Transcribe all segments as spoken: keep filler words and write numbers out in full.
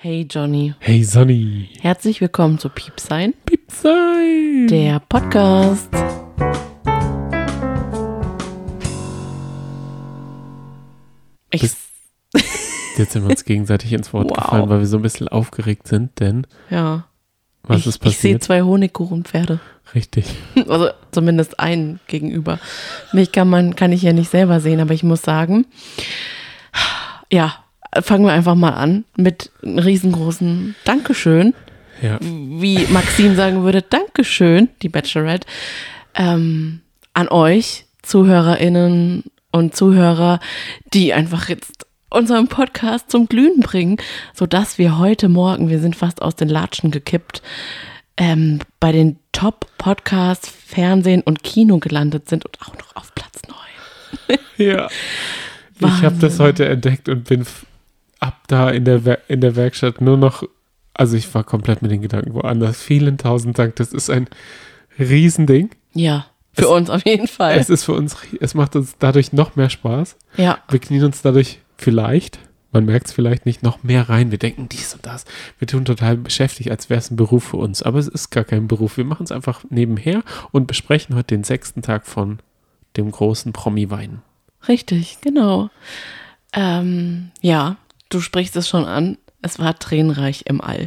Hey Johnny. Hey Sonny. Herzlich willkommen zu Piepsein. Piepsein. Der Podcast. Ich Jetzt sind wir uns gegenseitig ins Wort wow. gefallen, weil wir so ein bisschen aufgeregt sind, denn ja. was ich, ist passiert? Ich sehe zwei Honigkuchenpferde. Richtig. Also zumindest einen gegenüber. Mich kann man, kann ich ja nicht selber sehen, aber ich muss sagen, ja, fangen wir einfach mal an mit einem riesengroßen Dankeschön. Ja. Wie Maxine sagen würde, Dankeschön, die Bachelorette, ähm, an euch, ZuhörerInnen und Zuhörer, die einfach jetzt unseren Podcast zum Glühen bringen, sodass wir heute Morgen, wir sind fast aus den Latschen gekippt, ähm, bei den Top-Podcasts Fernsehen und Kino gelandet sind und auch noch auf Platz neun. Ja. Ich habe das heute entdeckt und bin f- ab da in der, Wer- in der Werkstatt nur noch, also ich war komplett mit den Gedanken woanders. Vielen tausend Dank, das ist ein Riesending. Ja, für es, uns auf jeden Fall. Es ist für uns, es macht uns dadurch noch mehr Spaß. Ja. Wir knien uns dadurch vielleicht, man merkt es vielleicht nicht, noch mehr rein. Wir denken dies und das. Wir tun total beschäftigt, als wäre es ein Beruf für uns. Aber es ist gar kein Beruf. Wir machen es einfach nebenher und besprechen heute den sechsten Tag von dem großen Promi-Wein. Richtig, genau. Ähm, ja, du sprichst es schon an. Es war tränenreich im All.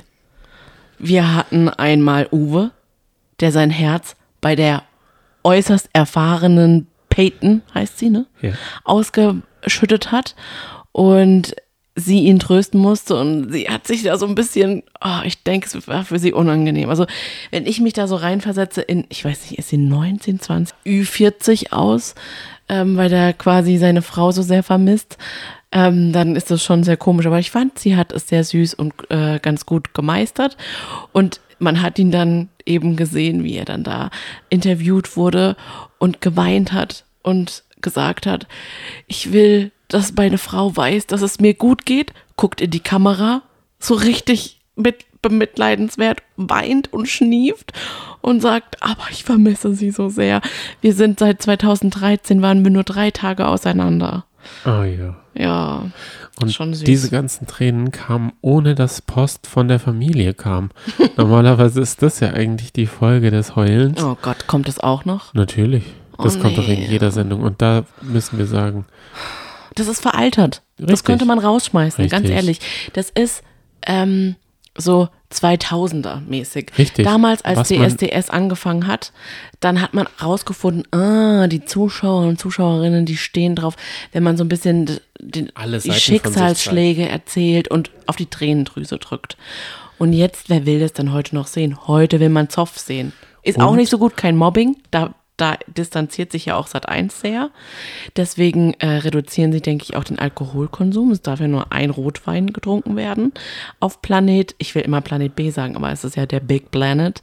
Wir hatten einmal Uwe, der sein Herz bei der äußerst erfahrenen Peyton, heißt sie, ne? Ja. Ausgeschüttet hat und sie ihn trösten musste und sie hat sich da so ein bisschen, oh, ich denke, es war für sie unangenehm. Also wenn ich mich da so reinversetze in, ich weiß nicht, ist sie neunzehn, zwanzig, Ü vierzig aus, ähm, weil er quasi seine Frau so sehr vermisst, ähm, dann ist das schon sehr komisch. Aber ich fand, sie hat es sehr süß und äh, ganz gut gemeistert und man hat ihn dann eben gesehen, wie er dann da interviewt wurde und geweint hat und gesagt hat, ich will, dass meine Frau weiß, dass es mir gut geht, guckt in die Kamera, so richtig mit bemitleidenswert, weint und schnieft und sagt, aber ich vermisse sie so sehr. Wir sind seit zweitausenddreizehn, waren wir nur drei Tage auseinander. Ah ja. Ja, und schon süß. Diese ganzen Tränen kamen, ohne dass Post von der Familie kam. Normalerweise ist das ja eigentlich die Folge des Heulens. Oh Gott, kommt das auch noch? Natürlich. Das Oh, kommt doch in nee. jeder Sendung. Und da müssen wir sagen, Das ist veraltert. Das Richtig. könnte man rausschmeißen, Richtig. ganz ehrlich. Das ist ähm, so zweitausender-mäßig. Richtig. Damals, als Was D man- S D S angefangen hat, dann hat man rausgefunden, ah, die Zuschauer und Zuschauerinnen, die stehen drauf, wenn man so ein bisschen d- den, Alle die Seiten von sich Schicksalsschläge erzählt und auf die Tränendrüse drückt. Und jetzt, wer will das denn heute noch sehen? Heute will man Zoff sehen. Ist auch Und? nicht so gut, kein Mobbing, da Da distanziert sich ja auch Sat eins sehr. Deswegen äh, reduzieren sie, denke ich, auch den Alkoholkonsum. Es darf ja nur ein Rotwein getrunken werden auf Planet. Ich will immer Planet B sagen, aber es ist ja der Big Planet.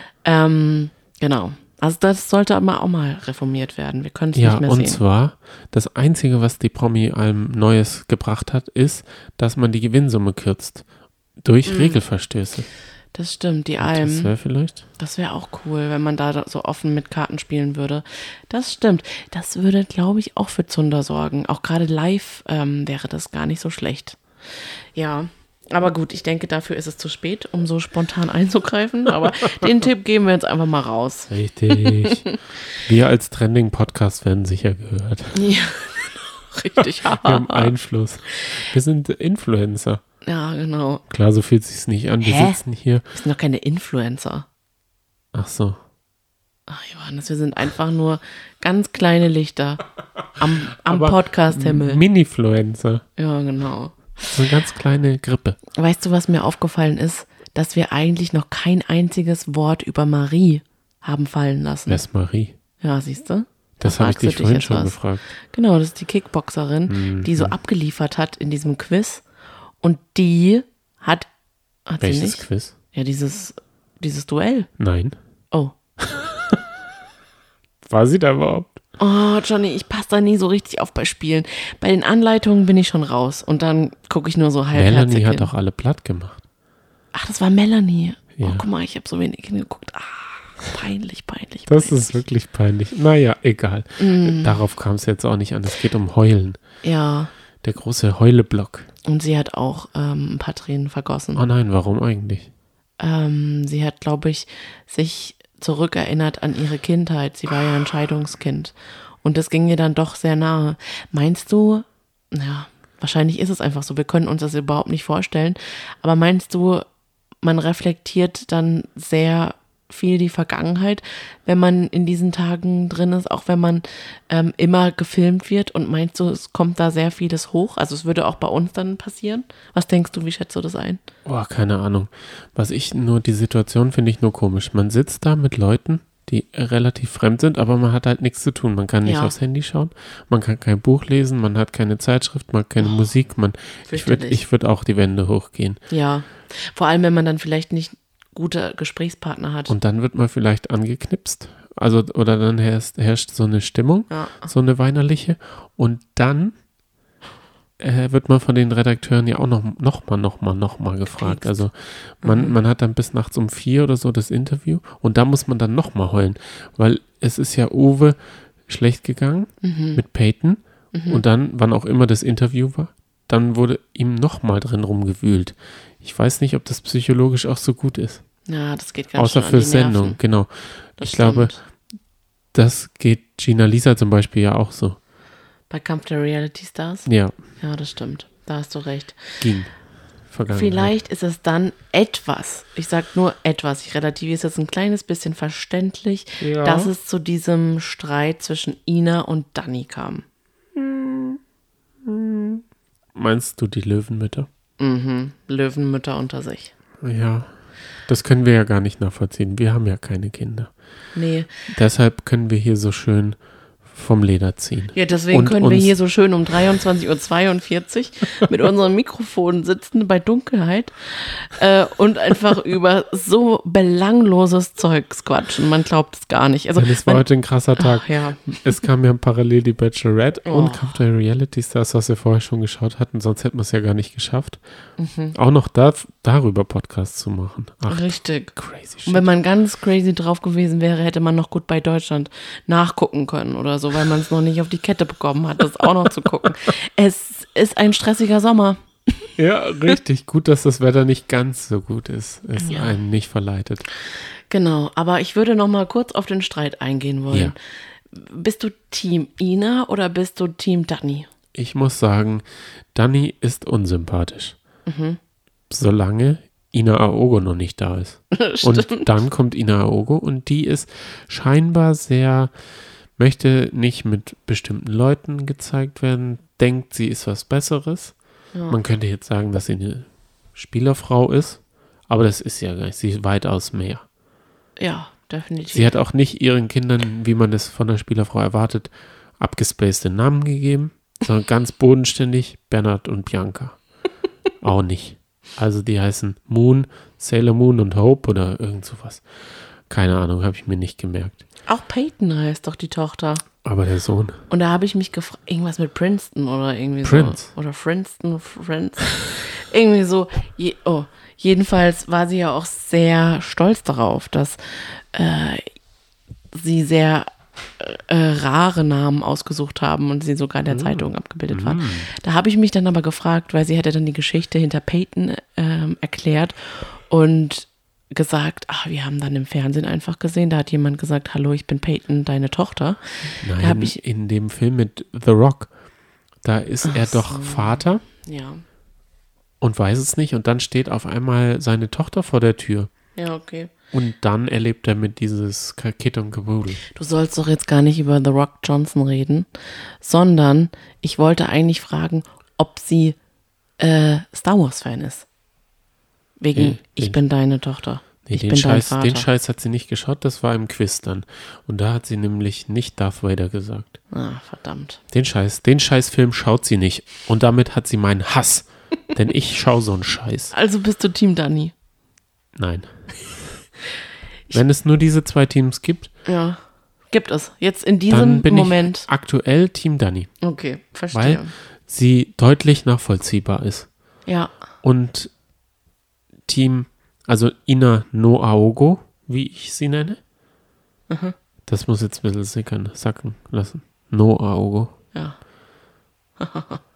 Ähm, genau. Also das sollte aber auch mal reformiert werden. Wir können es ja, nicht mehr und sehen. zwar, das Einzige, was die Promi-Alm Neues gebracht hat, ist, dass man die Gewinnsumme kürzt. Durch Mhm. Regelverstöße. Das stimmt, die Das Alm. wäre vielleicht. Das wäre auch cool, wenn man da so offen mit Karten spielen würde. Das stimmt. Das würde, glaube ich, auch für Zunder sorgen. Auch gerade live ähm, wäre das gar nicht so schlecht. Ja, aber gut, ich denke, dafür ist es zu spät, um so spontan einzugreifen. Aber den Tipp geben wir jetzt einfach mal raus. Richtig. Wir als Trending-Podcast werden sicher gehört. Ja, richtig. Wir haben Einfluss. Wir sind Influencer. Ja, genau. Klar, so fühlt es sich nicht an. Wir Hä? sitzen hier. Wir sind doch keine Influencer. Ach so. Ach, Johannes, wir sind einfach nur ganz kleine Lichter am, am Aber Podcast-Himmel. Minifluencer. Ja, genau. So eine ganz kleine Grippe. Weißt du, was mir aufgefallen ist? Dass wir eigentlich noch kein einziges Wort über Marie haben fallen lassen. Wer ist Marie? Ja, siehst du? Das Da habe ich fragst du dich dich vorhin jetzt schon was. gefragt. Genau, das ist die Kickboxerin, die so abgeliefert hat in diesem Quiz. Und die hat, hat sie Welches nicht? Quiz? Ja, dieses, dieses Duell. Nein. Oh. War sie da überhaupt? Oh, Johnny, ich passe da nie so richtig auf bei Spielen. Bei den Anleitungen bin ich schon raus. Und dann gucke ich nur so halbherzig Melanie hat hin. doch alle platt gemacht. Ach, das war Melanie. Ja. Oh, guck mal, ich habe so wenig hingeguckt. Ah, peinlich, peinlich, Das peinlich. ist wirklich peinlich. Naja, egal. Mm. Darauf kam es jetzt auch nicht an. Es geht um Heulen. Ja, Der große Heuleblock. Und sie hat auch ähm, ein paar Tränen vergossen. Oh nein, warum eigentlich? Ähm, sie hat, glaube ich, sich zurückerinnert an ihre Kindheit. Sie war ja ein Scheidungskind. Und das ging ihr dann doch sehr nahe. Meinst du, ja, wahrscheinlich ist es einfach so, wir können uns das überhaupt nicht vorstellen, aber meinst du, man reflektiert dann sehr viel die Vergangenheit, wenn man in diesen Tagen drin ist, auch wenn man ähm, immer gefilmt wird, und meinst du, es kommt da sehr vieles hoch? Also es würde auch bei uns dann passieren? Was denkst du, wie schätzt du das ein? Oh, keine Ahnung. Was ich nur, die Situation finde ich nur komisch. Man sitzt da mit Leuten, die relativ fremd sind, aber man hat halt nichts zu tun. Man kann nicht Ja. aufs Handy schauen, man kann kein Buch lesen, man hat keine Zeitschrift, man hat keine Oh, Musik. Man, ich würde fürchterlich. ich würd auch die Wände hochgehen. Ja, vor allem, wenn man dann vielleicht nicht gute Gesprächspartner hat. Und dann wird man vielleicht angeknipst. Also, oder dann herrscht, herrscht so eine Stimmung, Ja. so eine weinerliche. Und dann äh, wird man von den Redakteuren ja auch noch, noch mal, noch mal, noch mal gefragt. Gepiekst. Also man, Mhm. man hat dann bis nachts um vier oder so das Interview und da muss man dann noch mal heulen, weil es ist ja Uwe schlecht gegangen Mhm. mit Peyton Mhm. und dann, wann auch immer das Interview war, dann wurde ihm noch mal drin rumgewühlt. Ich weiß nicht, ob das psychologisch auch so gut ist. Ja, das geht ganz Außer schön für an die Nerven. Sendung, genau. Das Ich glaube, stimmt. das geht Gina Lisa zum Beispiel ja auch so. Bei Kampf der Reality Stars? Ja, Ja, das stimmt. Da hast du recht. ging. Vergangenheit. Vielleicht ist es dann etwas, ich sag nur etwas, ich relativiere es jetzt ein kleines bisschen verständlich, Ja. dass es zu diesem Streit zwischen Ina und Dani kam. Meinst du die Löwenmütter? Mhm. Löwenmütter unter sich. Ja, das können wir ja gar nicht nachvollziehen. Wir haben ja keine Kinder. Nee. Deshalb können wir hier so schön vom Leder ziehen. Ja, deswegen Und können wir uns- hier so schön um dreiundzwanzig Uhr zweiundvierzig mit unserem Mikrofon sitzen bei Dunkelheit äh, und einfach über so belangloses Zeugs quatschen. Man glaubt es gar nicht. Also, Denn es war man, heute ein krasser Tag. ach, ja. Es kam ja parallel die Bachelorette Oh. und Kampf der Reality Stars, was wir vorher schon geschaut hatten. Sonst hätten wir es ja gar nicht geschafft. Mhm. Auch noch da, darüber Podcasts zu machen. Ach, Richtig. crazy Und shit. wenn man ganz crazy drauf gewesen wäre, hätte man noch gut bei Deutschland nachgucken können oder so, weil man es noch nicht auf die Kette bekommen hat, das auch noch zu gucken. Es ist ein stressiger Sommer. Ja, richtig. Gut, dass das Wetter nicht ganz so gut ist. Es Ja. einen nicht verleitet. Genau, aber ich würde noch mal kurz auf den Streit eingehen wollen. Bist du Team Ina oder bist du Team Dani? Ich muss sagen, Dani ist unsympathisch. Mhm. Solange Ina Aogo noch nicht da ist. Stimmt. Und dann kommt Ina Aogo und die ist scheinbar sehr, möchte nicht mit bestimmten Leuten gezeigt werden, denkt, sie ist was Besseres. Ja. Man könnte jetzt sagen, dass sie eine Spielerfrau ist, aber das ist ja gar nicht. Sie ist weitaus mehr. Ja, definitiv. Sie hat auch nicht ihren Kindern, wie man es von einer Spielerfrau erwartet, abgespacede Namen gegeben, sondern ganz bodenständig Bernhard und Bianca. Auch nicht. Also die heißen Moon, Sailor Moon und Hope oder irgend sowas. Keine Ahnung, habe ich mir nicht gemerkt. Auch Peyton heißt doch die Tochter. Aber der Sohn. Und da habe ich mich gefragt, irgendwas mit Princeton oder irgendwie Prince. so. Oder Princeton, Friends. irgendwie so. Je, oh, jedenfalls war sie ja auch sehr stolz darauf, dass äh, sie sehr äh, rare Namen ausgesucht haben und sie sogar in der Zeitung abgebildet war. Da habe ich mich dann aber gefragt, weil sie hätte dann die Geschichte hinter Peyton ähm, erklärt und gesagt, ach, wir haben dann im Fernsehen einfach gesehen, da hat jemand gesagt, hallo, ich bin Peyton, deine Tochter. Nein, Da hab ich- in dem Film mit The Rock, da ist er doch Vater Ja, und weiß es nicht und dann steht auf einmal seine Tochter vor der Tür ja, okay. und dann erlebt er mit dieses Kit und Gewudel. Du sollst doch jetzt gar nicht über The Rock Johnson reden, sondern ich wollte eigentlich fragen, ob sie äh, Star Wars Fan ist. Wegen, Nee, ich den- bin deine Tochter. Nee, ich den, bin dein Scheiß, Vater. den Scheiß hat sie nicht geschaut, das war im Quiz dann. Und da hat sie nämlich nicht Darth Vader gesagt. Ah, verdammt. Den Scheiß, den Scheißfilm schaut sie nicht. Und damit hat sie meinen Hass. Denn ich schaue so einen Scheiß. Also bist du Team Dani. Nein. Wenn es nur diese zwei Teams gibt, Ja, gibt es. Jetzt in dann diesem bin Moment. ich aktuell Team Dani. Okay, verstehe. Weil sie deutlich nachvollziehbar ist. Ja, Und Team, also Ina no Aogo, wie ich sie nenne. Mhm. Das muss jetzt ein bisschen sickern, sacken lassen. No Aogo. ja.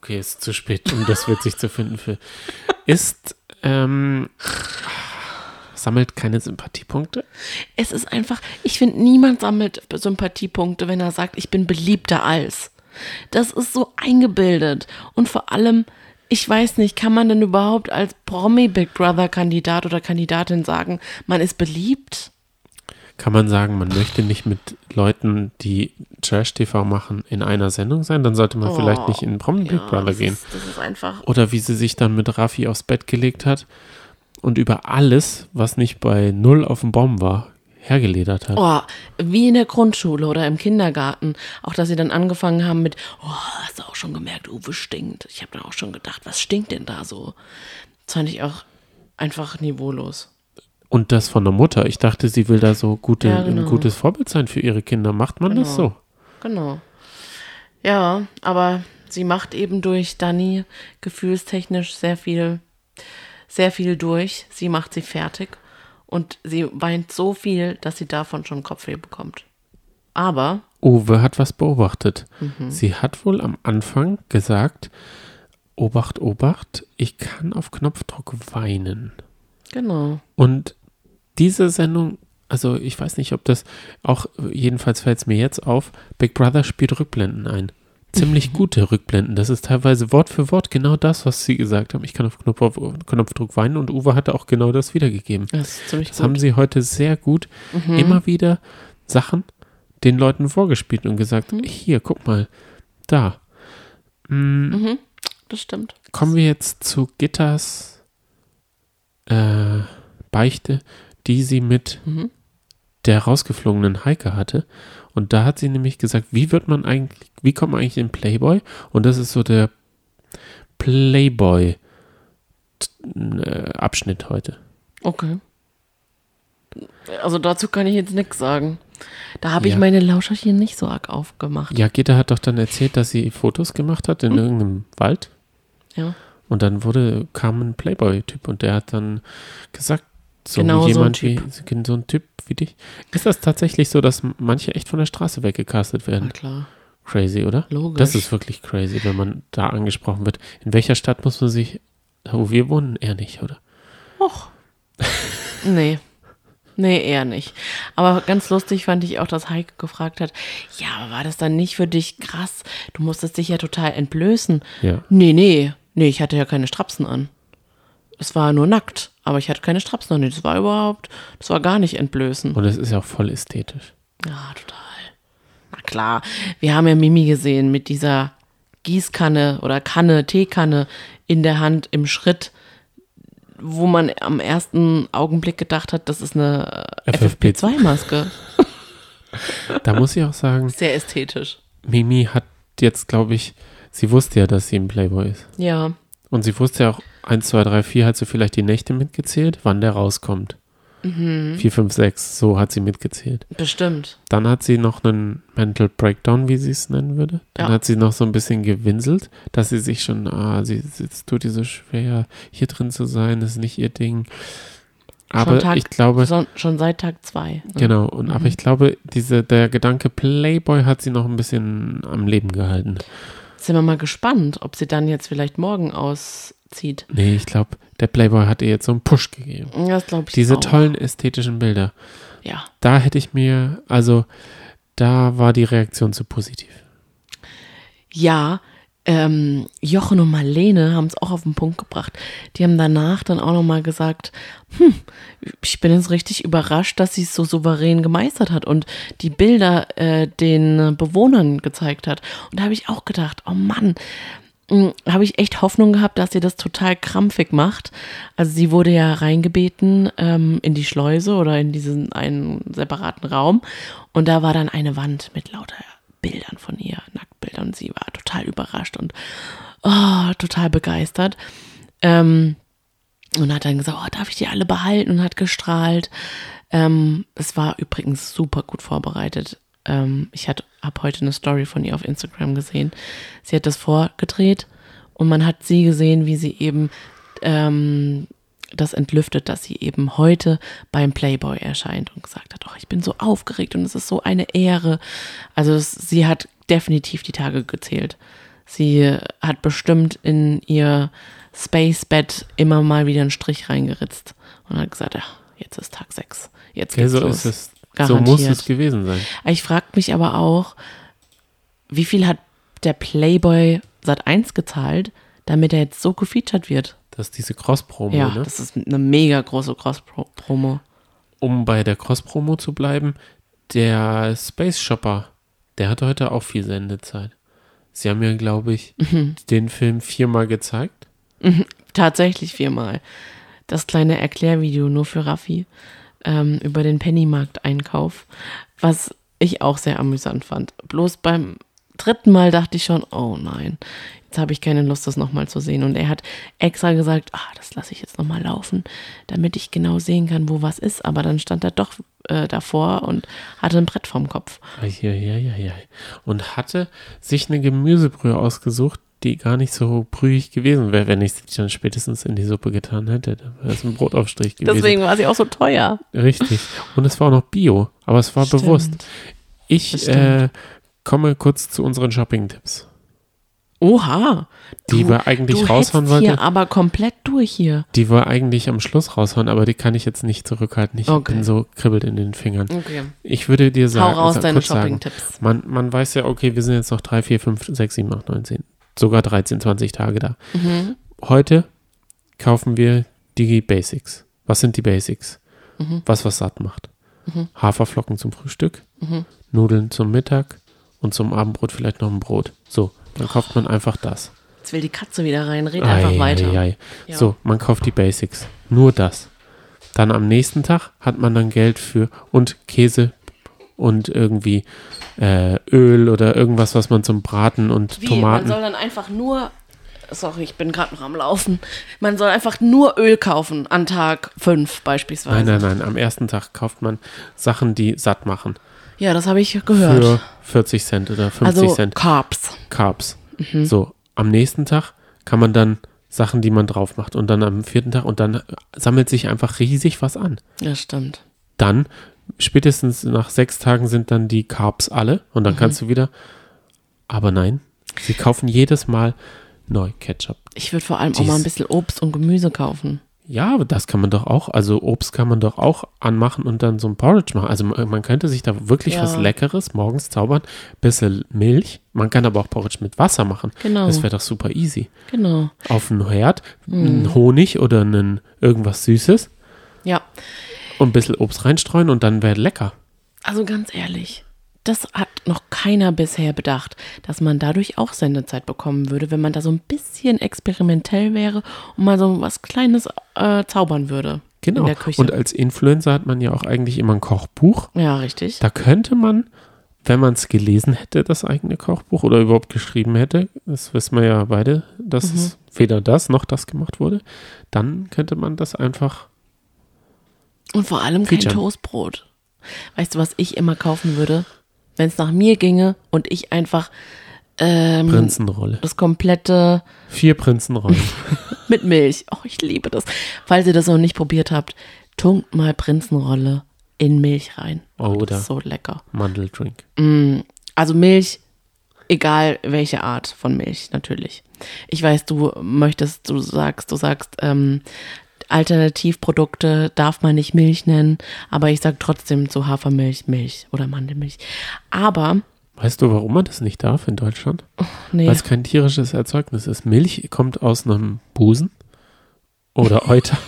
okay, ist zu spät, um das witzig zu finden. Für ist, ähm, sammelt keine Sympathiepunkte? Es ist einfach, ich finde, niemand sammelt Sympathiepunkte, wenn er sagt, ich bin beliebter als. Das ist so eingebildet. Und vor allem, ich weiß nicht, kann man denn überhaupt als Promi-Big Brother-Kandidat oder Kandidatin sagen, man ist beliebt? Kann man sagen, man möchte nicht mit Leuten, die Trash-T V machen, in einer Sendung sein? Dann sollte man Oh, vielleicht nicht in Promi Big ja, Brother das gehen. Ist, das ist einfach. Oder wie sie sich dann mit Raffi aufs Bett gelegt hat und über alles, was nicht bei Null auf dem Baum war, hergeledert hat. Oh, wie in der Grundschule oder im Kindergarten. Auch, dass sie dann angefangen haben mit, oh, hast du auch schon gemerkt, Uwe stinkt. Ich habe dann auch schon gedacht, was stinkt denn da so? Das fand ich auch einfach niveaulos. Und das von der Mutter. Ich dachte, sie will da so gute, Ja, genau. ein gutes Vorbild sein für ihre Kinder. Macht man Genau. das so? Genau. Ja, aber sie macht eben durch Dani gefühlstechnisch sehr viel, sehr viel durch. Sie macht sie fertig und sie weint so viel, dass sie davon schon Kopfweh bekommt. Aber Uwe hat was beobachtet. Mhm. Sie hat wohl am Anfang gesagt, Obacht, Obacht, ich kann auf Knopfdruck weinen. genau. Und diese Sendung, also ich weiß nicht, ob das auch, jedenfalls fällt es mir jetzt auf, Big Brother spielt Rückblenden ein. Ziemlich gute Rückblenden. Das ist teilweise Wort für Wort genau das, was sie gesagt haben. Ich kann auf, Knopf, auf Knopfdruck weinen und Uwe hatte auch genau das wiedergegeben. Das ist ziemlich Das gut. haben sie heute sehr gut Mhm. immer wieder Sachen den Leuten vorgespielt und gesagt, Mhm. hier, guck mal, da. Mm, Mhm. Das stimmt. Kommen wir jetzt zu Gitters äh, Beichte, die sie mit Mhm. der rausgeflogenen Heike hatte. Und da hat sie nämlich gesagt, wie wird man eigentlich, wie kommt man eigentlich in Playboy? Und das ist so der Playboy-Abschnitt heute. Okay. Also dazu kann ich jetzt nichts sagen. Da habe ich Ja. meine Lauscherchen nicht so arg aufgemacht. Ja, Gitta hat doch dann erzählt, dass sie Fotos gemacht hat in Mhm. irgendeinem Wald. Ja. Und dann wurde, kam ein Playboy-Typ und der hat dann gesagt, so Genau so ein jemand Typ. wie so ein Typ wie dich. Ist das tatsächlich so, dass manche echt von der Straße weggecastet Na werden? klar. Crazy, oder? Logisch. Das ist wirklich crazy, wenn man da angesprochen wird. In welcher Stadt muss man sich, wo wir wohnen, eher nicht, oder? Och. Nee. Nee, eher nicht. Aber ganz lustig fand ich auch, dass Heike gefragt hat, ja, aber war das dann nicht für dich krass? Du musstest dich ja total entblößen. Ja. Nee, nee. Nee, ich hatte ja keine Strapsen an. Es war nur nackt, aber ich hatte keine Strapsen an. Nee, das war überhaupt, das war gar nicht entblößen. Und es ist ja auch voll ästhetisch. Ja, total. Na klar, wir haben ja Mimi gesehen mit dieser Gießkanne oder Kanne, Teekanne in der Hand im Schritt, wo man am ersten Augenblick gedacht hat, das ist eine F F P zwei Maske. Da muss ich auch sagen, Sehr ästhetisch. Mimi hat jetzt, glaube ich, sie wusste ja, dass sie ein Playboy ist. Ja, Und sie wusste ja auch, eins, zwei, drei, vier hat sie vielleicht die Nächte mitgezählt, wann der rauskommt. Mhm. vier, fünf, sechs, so hat sie mitgezählt. bestimmt. Dann hat sie noch einen Mental Breakdown, wie sie es nennen würde. Dann Ja. hat sie noch so ein bisschen gewinselt, dass sie sich schon, ah, sie es tut ihr so schwer, hier drin zu sein, das ist nicht ihr Ding. Aber schon Tag, ich glaube, son, schon seit Tag zwei. Ne? genau, und aber Mhm. ich glaube, diese, der Gedanke Playboy hat sie noch ein bisschen am Leben gehalten. Sind wir mal gespannt, ob sie dann jetzt vielleicht morgen auszieht. Nee, ich glaube, der Playboy hat ihr jetzt so einen Push gegeben. Das glaube ich Diese auch. tollen ästhetischen Bilder. Ja. Da hätte ich mir, also da war die Reaktion zu positiv. Ja, ähm, Jochen und Marlene haben es auch auf den Punkt gebracht. Die haben danach dann auch nochmal gesagt, hm, ich bin jetzt richtig überrascht, dass sie es so souverän gemeistert hat und die Bilder äh, den Bewohnern gezeigt hat. Und da habe ich auch gedacht, oh Mann, mh, habe ich echt Hoffnung gehabt, dass sie das total krampfig macht. Also sie wurde ja reingebeten ähm, in die Schleuse oder in diesen einen separaten Raum und da war dann eine Wand mit lauter Bildern von ihr, Nacktbildern, und sie war total überrascht und oh, total begeistert. Ähm, und hat dann gesagt, oh, darf ich die alle behalten, und hat gestrahlt. Ähm, es war übrigens super gut vorbereitet. Ähm, ich habe heute eine Story von ihr auf Instagram gesehen. Sie hat das vorgedreht und man hat sie gesehen, wie sie eben ähm, das entlüftet, dass sie eben heute beim Playboy erscheint und gesagt hat, oh, ich bin so aufgeregt und es ist so eine Ehre. Also es, sie hat definitiv die Tage gezählt. Sie hat bestimmt in ihr Space-Bett immer mal wieder einen Strich reingeritzt und hat gesagt, ja, jetzt ist Tag sechs. Jetzt geht's Ja, so los. ist es. Garantiert. So muss es gewesen sein. Ich frage mich aber auch, wie viel hat der Playboy Sat eins gezahlt, damit er jetzt so gefeatured wird? Das ist diese Cross-Promo, Ja, ne? das ist eine mega große Cross-Promo. Um bei der Cross-Promo zu bleiben, der Space Shopper, der hat heute auch viel Sendezeit. Sie haben ja, glaube ich, mhm. den Film viermal gezeigt. Mhm, tatsächlich viermal. Das kleine Erklärvideo nur für Raffi ähm, über den Pennymarkt-Einkauf, was ich auch sehr amüsant fand. Bloß beim dritten Mal dachte ich schon, oh nein, jetzt habe ich keine Lust, das nochmal zu sehen. Und er hat extra gesagt, ah, das lasse ich jetzt nochmal laufen, damit ich genau sehen kann, wo was ist. Aber dann stand er doch äh, davor und hatte ein Brett vorm Kopf. Ja, ja, ja, ja. Und hatte sich eine Gemüsebrühe ausgesucht, die gar nicht so brühig gewesen wäre, wenn ich sie dann spätestens in die Suppe getan hätte. Da wäre es ein Brotaufstrich gewesen. Deswegen war sie auch so teuer. Richtig. Und es war auch noch Bio, aber es war Stimmt. bewusst. Ich äh, komme kurz zu unseren Shopping-Tipps. Oha. Die du, wir eigentlich du raushauen wollten. wollten. Hier aber komplett durch hier. Die wir eigentlich am Schluss raushauen, aber die kann ich jetzt nicht zurückhalten. Ich okay. bin so kribbelt in den Fingern. Okay. Ich würde dir sagen, hau raus also deine kurz sagen, Shopping-Tipps. man, man weiß ja, okay, wir sind jetzt noch drei, vier, fünf, sechs, sieben, acht, neun, zehn, sogar dreizehn, zwanzig Tage da. Mhm. Heute kaufen wir die Basics. Was sind die Basics? Mhm. Was, was satt macht. Mhm. Haferflocken zum Frühstück, Mhm. Nudeln zum Mittag und zum Abendbrot vielleicht noch ein Brot. So, dann kauft man einfach das. Jetzt will die Katze wieder rein, red einfach Ei, weiter. ei, ei. Ja. So, man kauft die Basics. Nur das. Dann am nächsten Tag hat man dann Geld für und Käse und irgendwie äh, Öl oder irgendwas, was man zum Braten und Wie? Tomaten. Man soll dann einfach nur, sorry, ich bin gerade noch am Laufen, man soll einfach nur Öl kaufen an Tag fünf beispielsweise. Nein, nein, nein. Am ersten Tag kauft man Sachen, die satt machen. Ja, das habe ich gehört. Für vierzig Cent oder fünfzig also Cent. Carbs. Carbs. Mhm. So, am nächsten Tag kann man dann Sachen, die man drauf macht. Und dann am vierten Tag und dann sammelt sich einfach riesig was an. Das stimmt. Dann, spätestens nach sechs Tagen sind dann die Carbs alle und dann Mhm. kannst du wieder, aber nein, sie kaufen jedes Mal neu Ketchup. Ich würde vor allem Dies. auch mal ein bisschen Obst und Gemüse kaufen. Ja, aber das kann man doch auch, also Obst kann man doch auch anmachen und dann so ein Porridge machen. Also man, man könnte sich da wirklich Ja. was Leckeres morgens zaubern, bisschen Milch. Man kann aber auch Porridge mit Wasser machen. Genau. Das wäre doch super easy. Genau. Auf einen Herd, Mhm. einen Honig oder einen irgendwas Süßes Ja, und ein bisschen Obst reinstreuen und dann wäre lecker. also ganz ehrlich, das hat noch keiner bisher bedacht, dass man dadurch auch Sendezeit bekommen würde, wenn man da so ein bisschen experimentell wäre und mal so was Kleines äh, zaubern würde Genau. in der Küche. Und als Influencer hat man ja auch eigentlich immer ein Kochbuch. Ja, richtig. Da könnte man, wenn man es gelesen hätte, das eigene Kochbuch oder überhaupt geschrieben hätte, das wissen wir ja beide, dass Mhm. es weder das noch das gemacht wurde, dann könnte man das einfach. Und vor allem kein Featuren. Toastbrot. Weißt du, was ich immer kaufen würde? Wenn es nach mir ginge und ich einfach ähm, Prinzenrolle. das komplette Vier Prinzenrollen. mit Milch. Oh, ich liebe das. Falls ihr das noch nicht probiert habt, tunkt mal Prinzenrolle in Milch rein. Oh, das Oder ist so lecker. Mandeldrink. Mm, also Milch, egal welche Art von Milch, natürlich. Ich weiß, du möchtest, du sagst, du sagst, ähm, Alternativprodukte darf man nicht Milch nennen, aber ich sag trotzdem zu Hafermilch, Milch oder Mandelmilch. Aber, Weißt du, warum man das nicht darf in Deutschland? nee, Weil es kein tierisches Erzeugnis ist. Milch kommt aus einem Busen oder Euter.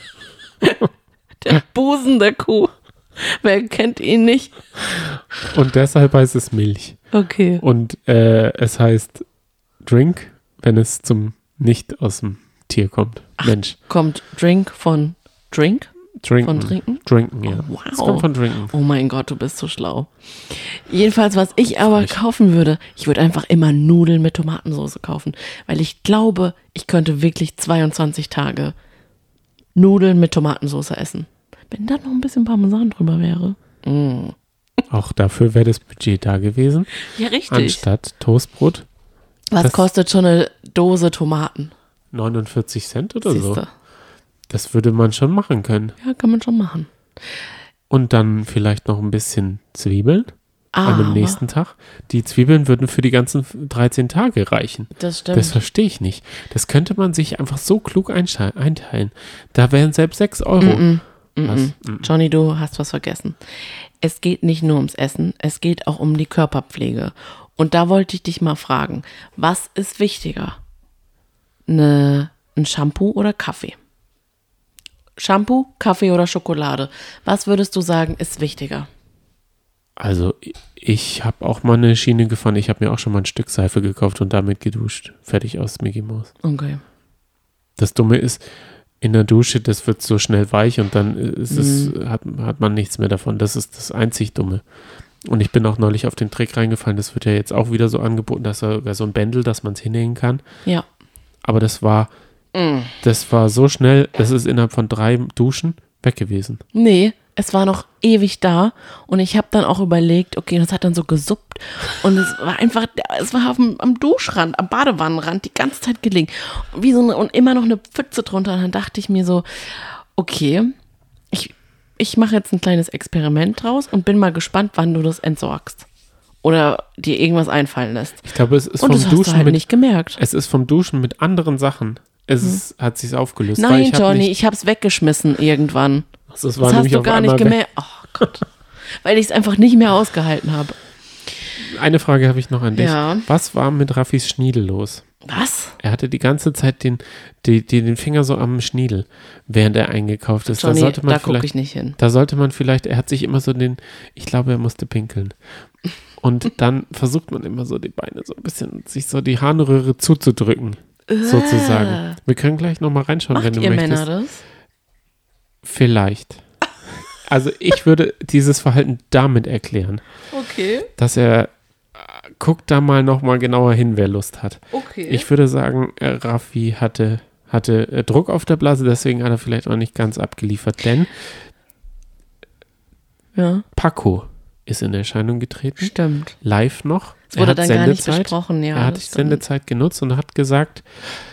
der Busen der Kuh. Wer kennt ihn nicht? Und deshalb heißt es Milch. Okay. Und äh, es heißt Drink, wenn es zum nicht aus dem Tier kommt. Mensch. Kommt Drink von Drink? Trinken. Von Trinken? Trinken, ja. Oh, wow. Es kommt von Trinken. Oh mein Gott, du bist so schlau. Jedenfalls, was ich aber Frech. kaufen würde, ich würde einfach immer Nudeln mit Tomatensauce kaufen, weil ich glaube, ich könnte wirklich zweiundzwanzig Tage Nudeln mit Tomatensauce essen. Wenn da noch ein bisschen Parmesan drüber wäre. Mm. Auch dafür wäre das Budget da gewesen. Ja, richtig. Anstatt Toastbrot Was das- kostet schon eine Dose Tomaten? neunundvierzig Cent oder so. Siehste. Das würde man schon machen können. Ja, kann man schon machen. Und dann vielleicht noch ein bisschen Zwiebeln. an dem Aber- nächsten Tag. Die Zwiebeln würden für die ganzen dreizehn Tage reichen. Das stimmt. Das verstehe ich nicht. Das könnte man sich einfach so klug einsche- einteilen. Da wären selbst sechs Euro. Mm-mm. Was? Mm-mm. Johnny, du hast was vergessen. Es geht nicht nur ums Essen, es geht auch um die Körperpflege. Und da wollte ich dich mal fragen, was ist wichtiger? Eine, ein Shampoo oder Kaffee? Shampoo, Kaffee oder Schokolade? Was würdest du sagen, ist wichtiger? Also ich habe auch mal eine Schiene gefahren. Ich habe mir auch schon mal ein Stück Seife gekauft und damit geduscht. Fertig aus Mickey Mouse. Okay. Das Dumme ist, in der Dusche, das wird so schnell weich und dann ist es, hat, hat man nichts mehr davon. Das ist das einzig Dumme. Und ich bin auch neulich auf den Trick reingefallen. Das wird ja jetzt auch wieder so angeboten, dass er so ein Bändel, dass man es hinhängen kann. Ja. Aber das war, das war so schnell, das ist innerhalb von drei Duschen weg gewesen. Nee, es war noch ewig da und ich habe dann auch überlegt, okay, das hat dann so gesuppt und es war einfach, es war auf dem, am Duschrand, am Badewannenrand die ganze Zeit gelegen. Wie so eine, und immer noch eine Pfütze drunter und dann dachte ich mir so, okay, ich, ich mache jetzt ein kleines Experiment draus und bin mal gespannt, wann du das entsorgst. Oder dir irgendwas einfallen lässt. Ich glaube, es ist Und vom das hast du Duschen halt mit, nicht gemerkt. es ist vom Duschen mit anderen Sachen. Es ist, hat sich aufgelöst. weil Nein, ich hab Johnny, nicht, ich habe es weggeschmissen irgendwann. also es war Das hast nämlich du auf gar einmal nicht weg. gemerkt. Oh Gott. Weil ich es einfach nicht mehr ausgehalten habe. Eine Frage habe ich noch an dich. Ja. Was war mit Raffis Schniedel los? Was? Er hatte die ganze Zeit den, die, die, den Finger so am Schniedel, während er eingekauft ist. Johnny, da sollte man da gucke vielleicht, ich nicht hin. da sollte man vielleicht, er hat sich immer so den, ich glaube, er musste pinkeln. Und dann versucht man immer so die Beine so ein bisschen, sich so die Harnröhre zuzudrücken, sozusagen. Wir können gleich nochmal reinschauen, Macht wenn du ihr möchtest. Männer das? Vielleicht. Also ich würde dieses Verhalten damit erklären, Okay, dass er, äh, guckt da mal nochmal genauer hin, wer Lust hat. okay. Ich würde sagen, äh, Raffi hatte, hatte äh, Druck auf der Blase, deswegen hat er vielleicht auch nicht ganz abgeliefert, denn ja, Paco ist in Erscheinung getreten, stimmt. live noch. Das wurde er hat dann gar nicht Sendezeit, besprochen, ja. er hat die das stimmt. Sendezeit genutzt und hat gesagt,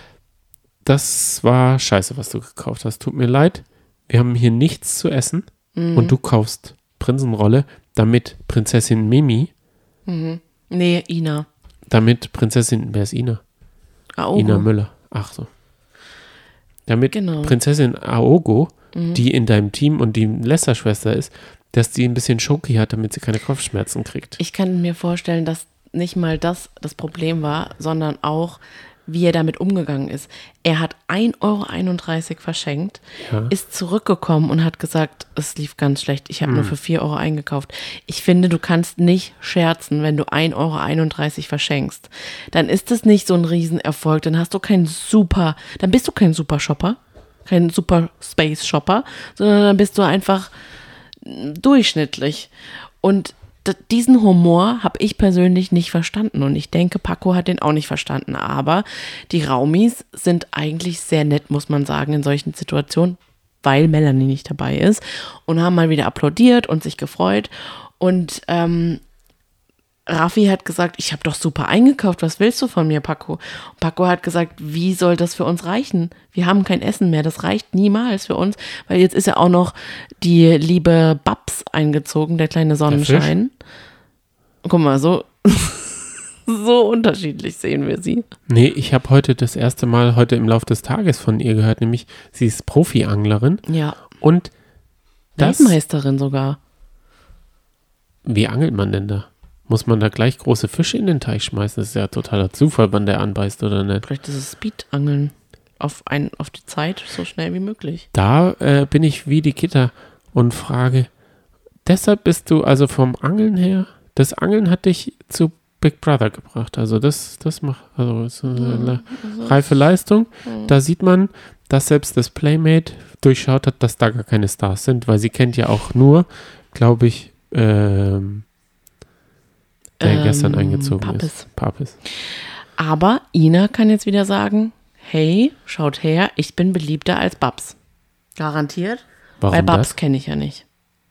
das war scheiße, was du gekauft hast. Tut mir leid, wir haben hier nichts zu essen Mhm. und du kaufst Prinzenrolle, damit Prinzessin Mimi, Nee, Ina. damit Prinzessin, wer ist Ina? Aogo. Ina Müller. Ach so. Damit Genau. Prinzessin Aogo, die in deinem Team und die Lästerschwester ist, dass die ein bisschen Schoki hat, damit sie keine Kopfschmerzen kriegt. Ich kann mir vorstellen, dass nicht mal das das Problem war, sondern auch, wie er damit umgegangen ist. Er hat ein Euro einunddreißig verschenkt, Ja. ist zurückgekommen und hat gesagt, es lief ganz schlecht, ich habe nur für vier Euro eingekauft. Ich finde, du kannst nicht scherzen, wenn du ein Euro einunddreißig verschenkst. Dann ist das nicht so ein Riesenerfolg, dann hast du keinen super, dann bist du kein Super Shopper, kein Super Space Shopper, sondern dann bist du einfach durchschnittlich. Und d- diesen Humor habe ich persönlich nicht verstanden und ich denke, Paco hat den auch nicht verstanden. Aber die Raumis sind eigentlich sehr nett, muss man sagen, in solchen Situationen, weil Melanie nicht dabei ist und haben mal wieder applaudiert und sich gefreut. Und ähm, Raffi hat gesagt, ich habe doch super eingekauft, was willst du von mir, Paco? Und Paco hat gesagt, wie soll das für uns reichen? Wir haben kein Essen mehr, das reicht niemals für uns, weil jetzt ist ja auch noch die liebe Babs eingezogen, der kleine Sonnenschein. Guck mal, so, so unterschiedlich sehen wir sie. Nee, ich habe heute das erste Mal heute im Laufe des Tages von ihr gehört, nämlich sie ist Profi-Anglerin Ja, und das, Weltmeisterin sogar. wie angelt man denn da? Muss man da gleich große Fische in den Teich schmeißen? Das ist ja totaler Zufall, wann der anbeißt oder nicht. Vielleicht ist es Speedangeln auf, ein, auf die Zeit, so schnell wie möglich. Da äh, bin ich wie die Kitter und frage, deshalb bist du also vom Angeln her, das Angeln hat dich zu Big Brother gebracht. Also das, das macht, also ist eine le- reife Leistung. Da sieht man, dass selbst das Playmate durchschaut hat, dass da gar keine Stars sind, weil sie kennt ja auch nur, glaube ich, ähm, der Ähm, gestern eingezogen Papis. ist. Papis. Aber Ina kann jetzt wieder sagen, hey, schaut her, ich bin beliebter als Babs. Garantiert. Warum Weil Babs das? kenne ich ja nicht.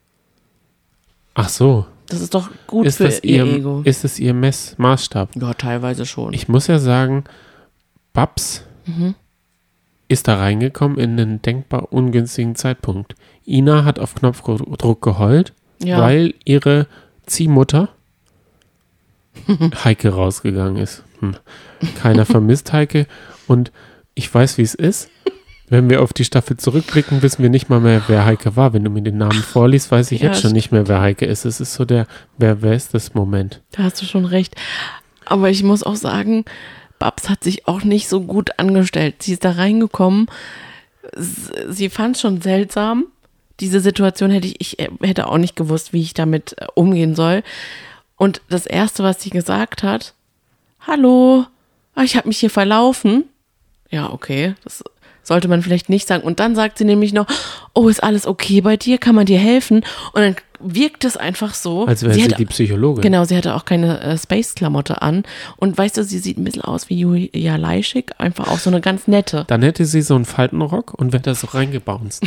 Ach so. Das ist doch gut Ist für das ihr ihr, Ego. ist es ihr Messmaßstab? Ja, teilweise schon. Ich muss ja sagen, Babs Mhm. ist da reingekommen in einen denkbar ungünstigen Zeitpunkt. Ina hat auf Knopfdruck geheult, Ja. weil ihre Ziehmutter Heike rausgegangen ist. Hm. Keiner vermisst Heike und ich weiß, wie es ist. Wenn wir auf die Staffel zurückblicken, wissen wir nicht mal mehr, wer Heike war. Wenn du mir den Namen vorliest, weiß ich Ja, jetzt schon nicht mehr, wer Heike ist. Es ist so der, wer, wer ist das Moment? Da hast du schon recht. Aber ich muss auch sagen, Babs hat sich auch nicht so gut angestellt. Sie ist da reingekommen. Sie fand es schon seltsam. Diese Situation hätte ich, ich hätte auch nicht gewusst, wie ich damit umgehen soll. Und das Erste, was sie gesagt hat, hallo, ich habe mich hier verlaufen. Ja, okay, das sollte man vielleicht nicht sagen. Und dann sagt sie nämlich noch, oh, ist alles okay bei dir? Kann man dir helfen? Und dann wirkt es einfach so. Als wäre sie, sie hatte, die Psychologin. Genau, sie hatte auch keine äh, Space-Klamotte an. Und weißt du, sie sieht ein bisschen aus wie Julia Leischig. Einfach auch so eine ganz nette. Dann hätte sie so einen Faltenrock und wäre da so reingebounced.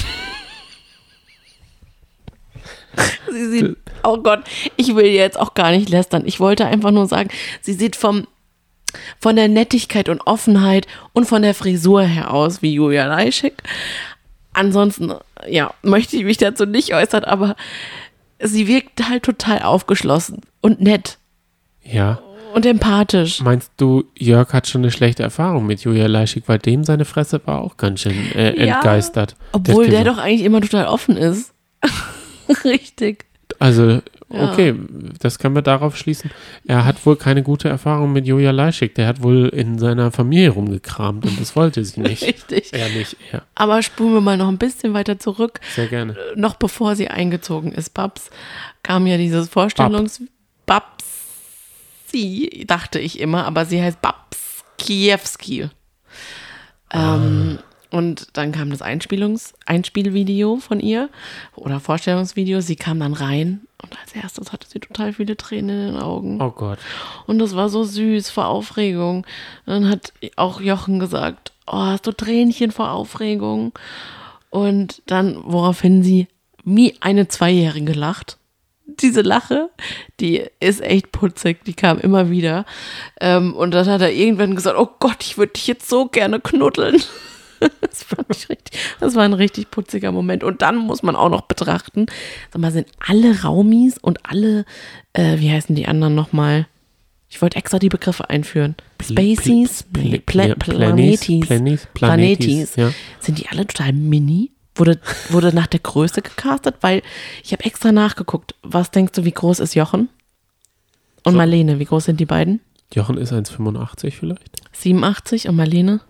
Sie sieht, oh Gott, ich will jetzt auch gar nicht lästern. Ich wollte einfach nur sagen, sie sieht vom von der Nettigkeit und Offenheit und von der Frisur her aus wie Julia Leischig. Ansonsten, ja, möchte ich mich dazu nicht äußern, aber sie wirkt halt total aufgeschlossen und nett. Ja. Und empathisch. Meinst du, Jörg hat schon eine schlechte Erfahrung mit Julia Leischig, weil dem seine Fresse war auch ganz schön äh, Ja, entgeistert. Obwohl der, der doch eigentlich immer total offen ist. Richtig. Also, okay, ja. Das können wir darauf schließen. Er hat wohl keine gute Erfahrung mit Julia Leischig. Der hat wohl in seiner Familie rumgekramt und das wollte sie nicht. Richtig. Er nicht, er. Aber spulen wir mal noch ein bisschen weiter zurück. Sehr gerne. Noch bevor sie eingezogen ist, Babs, kam ja dieses Vorstellungs... Babs. Sie, dachte ich immer, aber sie heißt Babs Kiewski. Ähm, ah. Und dann kam das Einspielungs- Einspielvideo von ihr oder Vorstellungsvideo. Sie kam dann rein und als erstes hatte sie total viele Tränen in den Augen. Oh Gott. Und das war so süß vor Aufregung. Und dann hat auch Jochen gesagt, oh, hast du Tränchen vor Aufregung? Und dann, woraufhin sie wie eine Zweijährige lacht. Diese Lache, die ist echt putzig, die kam immer wieder. Ähm, und dann hat er irgendwann gesagt, oh Gott, ich würde dich jetzt so gerne knuddeln. Das fand ich richtig, das war ein richtig putziger Moment. Und dann muss man auch noch betrachten, sag mal, sind alle Raumis und alle, äh, wie heißen die anderen nochmal? Ich wollte extra die Begriffe einführen. Spaceys, Pl- Pl- Pla- Pl- Planetis, Planetis, Planetis. Planetis, ja. Sind die alle total mini? Wurde, wurde nach der Größe gecastet? Weil ich habe extra nachgeguckt. Was denkst du, wie groß ist Jochen? Und so. Marlene, wie groß sind die beiden? Jochen ist eins Komma fünfundachtzig vielleicht. siebenundachtzig und Marlene?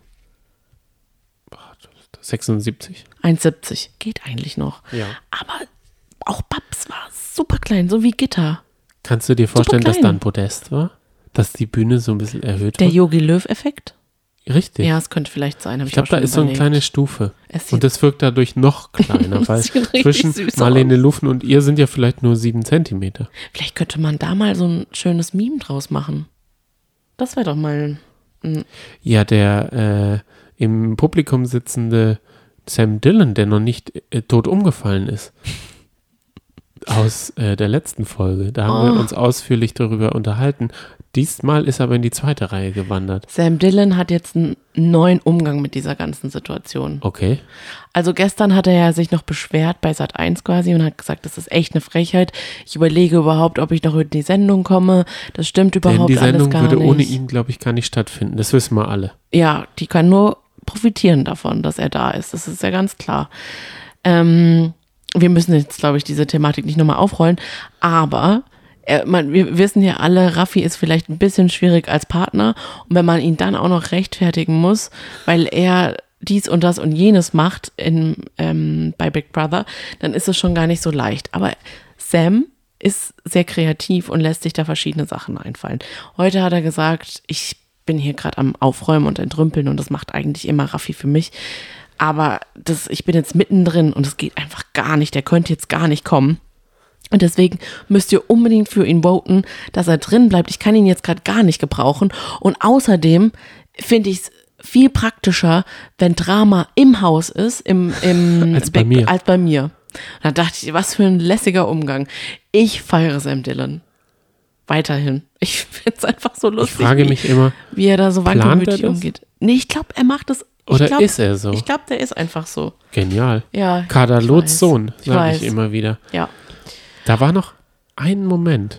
sechsundsiebzig. eins Komma siebzig. Geht eigentlich noch. Ja. Aber auch Babs war super klein, so wie Gitter. Kannst du dir vorstellen, dass da ein Podest war? Dass die Bühne so ein bisschen erhöht Der war? Jogi Löw-Effekt? Richtig. Ja, es könnte vielleicht sein. Ich, ich glaube, da ist überlegt. So eine kleine Stufe. Und das wirkt dadurch noch kleiner, weil zwischen Marlene Luffen und ihr sind ja vielleicht nur sieben Zentimeter. Vielleicht könnte man da mal so ein schönes Meme draus machen. Das wäre doch mal ein... Ja, der äh, im Publikum sitzende Sam Dillon, der noch nicht äh, tot umgefallen ist, aus äh, der letzten Folge. Da haben oh. wir uns ausführlich darüber unterhalten. Diesmal ist er aber in die zweite Reihe gewandert. Sam Dillon hat jetzt einen neuen Umgang mit dieser ganzen Situation. Okay. Also gestern hat er ja sich noch beschwert bei Sat eins quasi und hat gesagt, das ist echt eine Frechheit. Ich überlege überhaupt, ob ich noch in die Sendung komme. Das stimmt überhaupt alles gar nicht. Die Sendung würde ohne ihn, glaube ich, gar nicht stattfinden. Das wissen wir alle. Ja, die kann nur profitieren davon, dass er da ist. Das ist ja ganz klar. Ähm, wir müssen jetzt, glaube ich, diese Thematik nicht nochmal aufrollen, aber er, man, wir wissen ja alle, Raffi ist vielleicht ein bisschen schwierig als Partner und wenn man ihn dann auch noch rechtfertigen muss, weil er dies und das und jenes macht in, ähm, bei Big Brother, dann ist es schon gar nicht so leicht. Aber Sam ist sehr kreativ und lässt sich da verschiedene Sachen einfallen. Heute hat er gesagt, ich bin hier gerade am Aufräumen und Entrümpeln und das macht eigentlich immer Raffi für mich. Aber das, ich bin jetzt mittendrin und es geht einfach gar nicht. Der könnte jetzt gar nicht kommen. Und deswegen müsst ihr unbedingt für ihn voten, dass er drin bleibt. Ich kann ihn jetzt gerade gar nicht gebrauchen. Und außerdem finde ich es viel praktischer, wenn Drama im Haus ist, im, im als, bei mir. als bei mir. Und da dachte ich, was für ein lässiger Umgang. Ich feiere Sam Dillon. Weiterhin. Ich finde es einfach so lustig, ich frage wie, mich immer, wie er da so wankelmütig umgeht. Nee, ich glaube, er macht das. Oder glaub, ist er so? Ich glaube, der ist einfach so. Genial. Ja. Kader Loths Sohn, sage ich immer wieder. Ja. Da war noch ein Moment,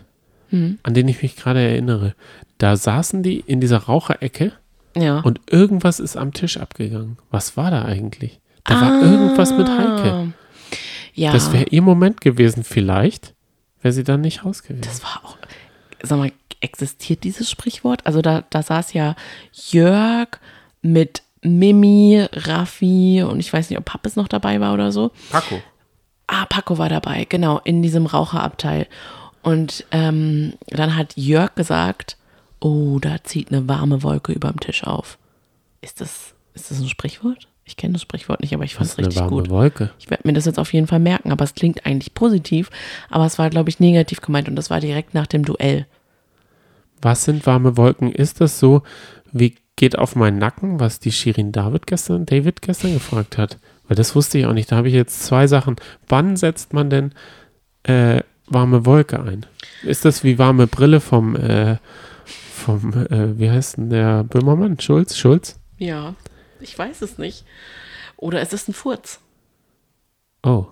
Hm. an den ich mich gerade erinnere. Da saßen die in dieser Raucherecke Ja. und irgendwas ist am Tisch abgegangen. Was war da eigentlich? Da ah, war irgendwas mit Heike. Ja. Das wäre ihr Moment gewesen. Vielleicht wäre sie dann nicht raus gewesen. Das war auch, sag mal, existiert dieses Sprichwort? Also da, da saß ja Jörg mit Mimi, Raffi und ich weiß nicht, ob Pappes noch dabei war oder so. Paco. Ah, Paco war dabei, genau, in diesem Raucherabteil. Und ähm, dann hat Jörg gesagt, oh, da zieht eine warme Wolke überm Tisch auf. Ist das, ist das ein Sprichwort? Ich kenne das Sprichwort nicht, aber ich fand es richtig eine warme gut. Wolke. Ich werde mir das jetzt auf jeden Fall merken, aber es klingt eigentlich positiv, aber es war, glaube ich, negativ gemeint und das war direkt nach dem Duell. Was sind warme Wolken? Ist das so, wie geht auf meinen Nacken, was die Shirin David gestern, David gestern gefragt hat? Weil das wusste ich auch nicht. Da habe ich jetzt zwei Sachen. Wann setzt man denn äh, warme Wolke ein? Ist das wie warme Brille vom, äh, vom äh, wie heißt denn der Böhmermann? Schulz? Schulz? Ja, ich weiß es nicht. Oder ist es ein Furz? Oh,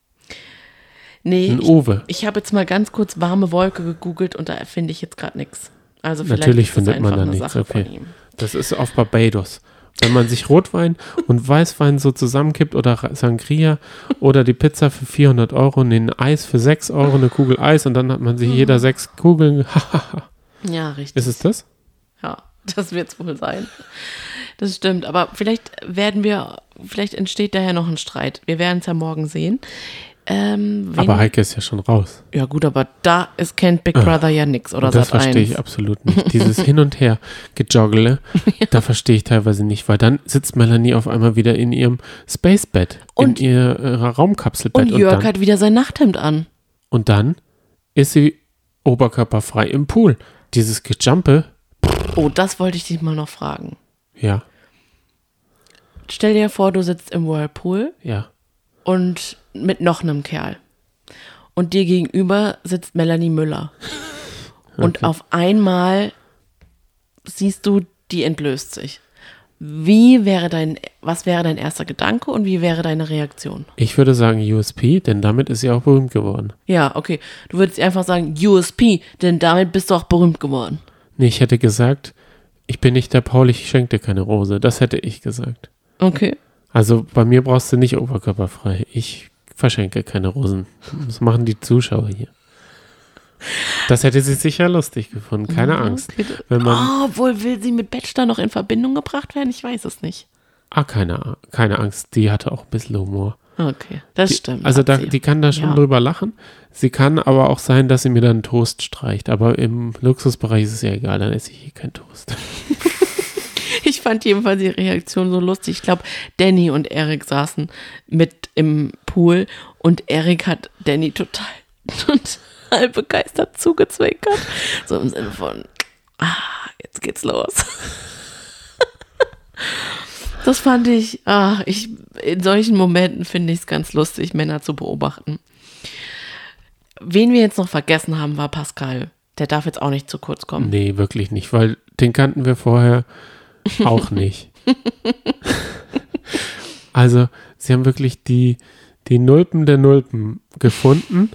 Nee, ein ich, Uwe. ich habe jetzt mal ganz kurz warme Wolke gegoogelt und da finde ich jetzt gerade nichts. Also vielleicht Natürlich ist das findet man einfach da eine nichts, Sache okay. von ihm. Das ist auf Barbados. Wenn man sich Rotwein und Weißwein so zusammenkippt oder Sangria oder die Pizza für vierhundert Euro und den Eis für sechs Euro, eine Kugel Eis und dann hat man sich jeder sechs Kugeln. Ja, richtig. Ist es das? Ja, das wird es wohl sein. Das stimmt, aber vielleicht werden wir, vielleicht entsteht daher noch ein Streit. Wir werden es ja morgen sehen. Ähm, wen, Aber Heike ist ja schon raus. ja gut, aber da ist, kennt Big Brother ja nichts oder Und das Sat eins. verstehe ich absolut nicht. Dieses Hin und Her gejoggle, ja. Da verstehe ich teilweise nicht, weil dann sitzt Melanie auf einmal wieder in ihrem Spacebett, Und- in ihr, ihrer Raumkapselbett. Und Jörg dann, hat wieder sein Nachthemd an. und dann ist sie oberkörperfrei im Pool. Dieses Gejumpe, Oh, das wollte ich dich mal noch fragen. ja, Stell dir vor, du sitzt im Whirlpool ja. und mit noch einem Kerl. Und dir gegenüber sitzt Melanie Müller. Und Okay. auf einmal siehst du, die entblößt sich. Wie wäre dein, was wäre dein erster Gedanke und wie wäre deine Reaktion? Ich würde sagen U S P, denn damit ist sie auch berühmt geworden. Ja, okay. Du würdest einfach sagen U S P, denn damit bist du auch berühmt geworden. Nee, ich hätte gesagt, ich bin nicht der Paul, ich schenke dir keine Rose. Das hätte ich gesagt. Okay. Also bei mir brauchst du nicht oberkörperfrei. Ich verschenke keine Rosen. Das machen die Zuschauer hier. Das hätte sie sicher lustig gefunden. Keine Angst. Wenn man, Oh, wohl will sie mit Bachelor noch in Verbindung gebracht werden? Ich weiß es nicht. ah, keine, keine Angst. Die hatte auch ein bisschen Humor. Okay, das Die, stimmt. also hat da, sie. die kann da schon Ja. drüber lachen. Sie kann aber auch sein, dass sie mir dann einen Toast streicht. Aber im Luxusbereich ist es ja egal. Dann esse ich hier keinen Toast. Ich fand jedenfalls die Reaktion so lustig. Ich glaube, Danny und Erik saßen mit im Pool und Erik hat Danny total, total begeistert zugezwinkert. So im Sinne von, ah, jetzt geht's los. Das fand ich, ah, ich, in solchen Momenten finde ich es ganz lustig, Männer zu beobachten. Wen wir jetzt noch vergessen haben, war Pascal. Der darf jetzt auch nicht zu kurz kommen. Nee, wirklich nicht, weil den kannten wir vorher auch nicht. Also, sie haben wirklich die, die Nulpen der Nulpen gefunden.